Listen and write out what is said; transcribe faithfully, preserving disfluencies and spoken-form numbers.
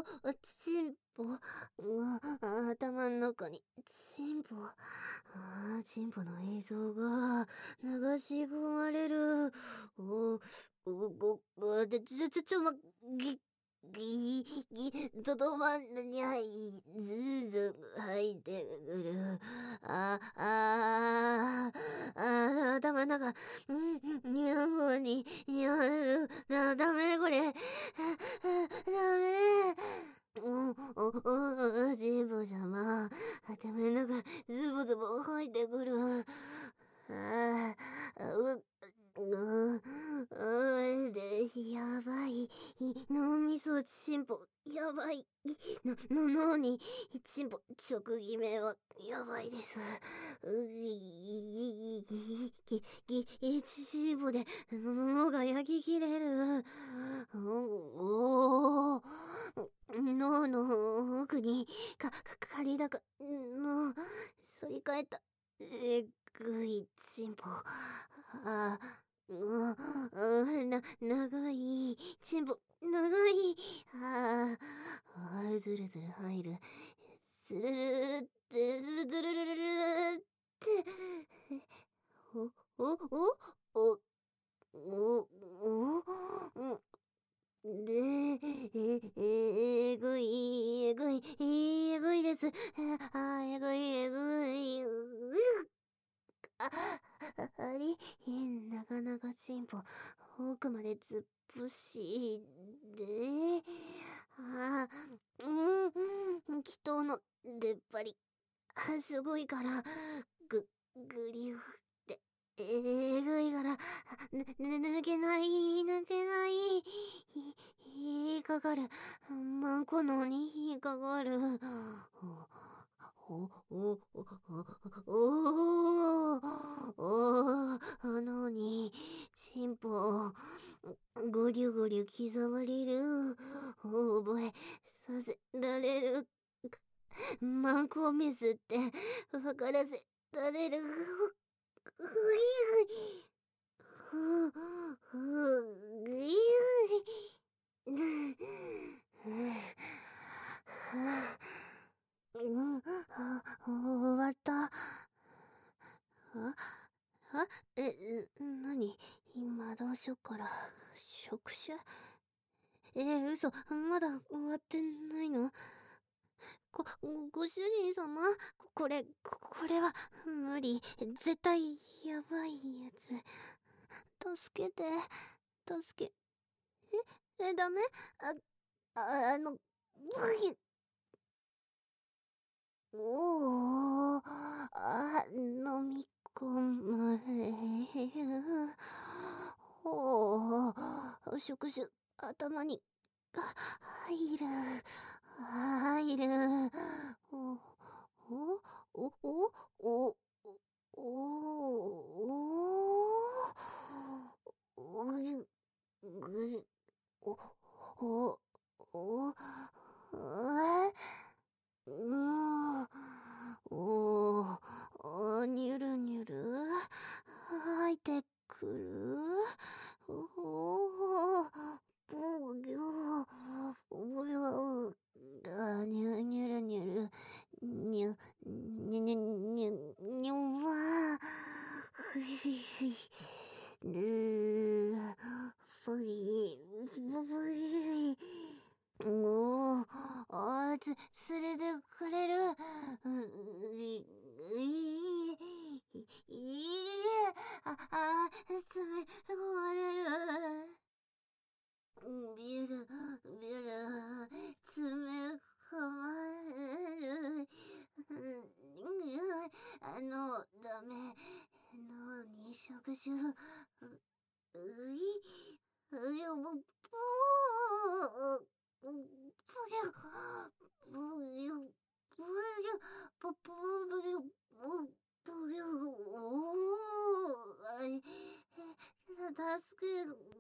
チンポ、あ、頭の中に、チンポ、あ、チンポの映像が流し込まれる。お、ご、ご、で、ちょ、ちょ、ちょ、ま、ぎ、ぎ、ぎ、とどまんにゃい、ずず、入ってくる。あ、あ、あ、頭の中、うん、にゃんごに、にゃん、な、ダメこれ。ダメ。お、お、お、神保様。頭の中、ズボズボ入ってくる。ああ、う、う、う、で、やばい。脳みそチンポ、やばい。の、の、脳に、チンポ、直決めは、やばいです。うぎ、ぎ、ぎ、ぎ、ぎ、チンポで、脳が焼き切れる。お、お、脳の奥に、か、か、仮だか、の、反り返った、えぐいチンポ。あ、うん、うん、な、長い、チンポ、長い。ああ、ずるずる入る。ずるるって、ずずるるるるって。お、お、お、お、お、お、で、え、えぐい、えぐい、えぐいです。あ、えぐい、えぐい。うあ、あり、なかなか進歩、奥まで突っ伏し、で、あ、うん、祈祷の出っ張り、あ、すごいから、ぐ、ぐりゅーって、えぐいから、ぬ、ぬ、抜けない、抜けない、引っかかる、マンコのに引っかかる。お、お、お、お、お、お、あのに、チンポ、ゴリュゴリュ刻まれる、覚えさせられる、マンコミスって分からせられる、ふいふ、ふ、ぐいうん、あ、終わった。あ、あ、え、なに今どうしよっから。触手えー、嘘。まだ終わってないの？こ、ご主人様ここれ、ここれは、無理。絶対、やばいやつ。助けて。助け、え、え、ダメ？あ、あ、あの、うぎおー、あ、飲み込む。ほう、触手、頭に、が、入る。入る。お、お、お、お、お、お、お、ぐ、ぐ、お、お、お、えうーおー、おにゅるにゅる入ってくるおー、ぼぎょー、ぼぎょー、あにゅにゅるにゅる、にゅ、にゅにゅにゅ、にゅわー、ふいふいふい、ぬー、ふい、ふい、おー、あーつ、連れてかれる。う、い、い、い、い、あ、あ、詰め込まれる。ビル、ビル、詰め込まれる。あの、ダメ。脳に触手。う、うい、うよ、ぽー。ぷぎゅ、ぷぎゅ、ぷぎゅ、ぷぷぷぎゅ、ぷぷぎゅ、おー、あい、助け